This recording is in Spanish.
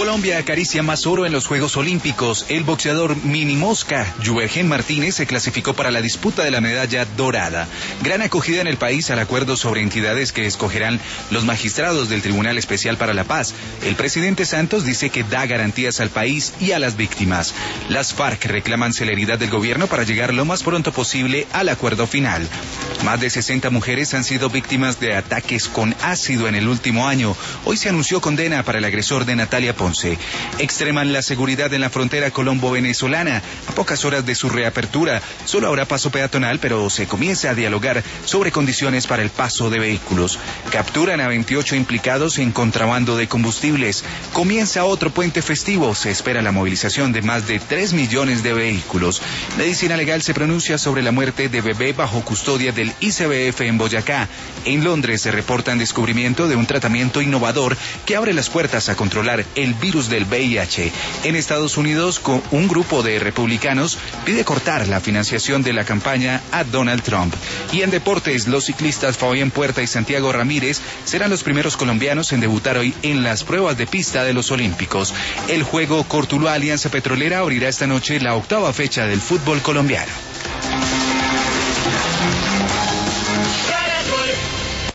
Colombia acaricia más oro en los Juegos Olímpicos. El boxeador Mini Mosca, Juergen Martínez, se clasificó para la disputa de la medalla dorada. Gran acogida en el país al acuerdo sobre entidades que escogerán los magistrados del Tribunal Especial para la Paz. El presidente Santos dice que da garantías al país y a las víctimas. Las FARC reclaman celeridad del gobierno para llegar lo más pronto posible al acuerdo final. Más de 60 mujeres han sido víctimas de ataques con ácido en el último año. Hoy se anunció condena para el agresor de Natalia Ponce. Extreman la seguridad en la frontera colombo-venezolana. A pocas horas de su reapertura, solo habrá paso peatonal, pero se comienza a dialogar sobre condiciones para el paso de vehículos. Capturan a 28 implicados en contrabando de combustibles. Comienza otro puente festivo. Se espera la movilización de más de 3 millones de vehículos. Medicina Legal se pronuncia sobre la muerte de bebé bajo custodia del ICBF en Boyacá. En Londres se reportan descubrimiento de un tratamiento innovador que abre las puertas a controlar el virus del VIH. En Estados Unidos, un grupo de republicanos pide cortar la financiación de la campaña a Donald Trump. Y en deportes, los ciclistas Fabián Puerta y Santiago Ramírez serán los primeros colombianos en debutar hoy en las pruebas de pista de los Olímpicos. El juego Cortuluá Alianza Petrolera abrirá esta noche la 8ª fecha del fútbol colombiano.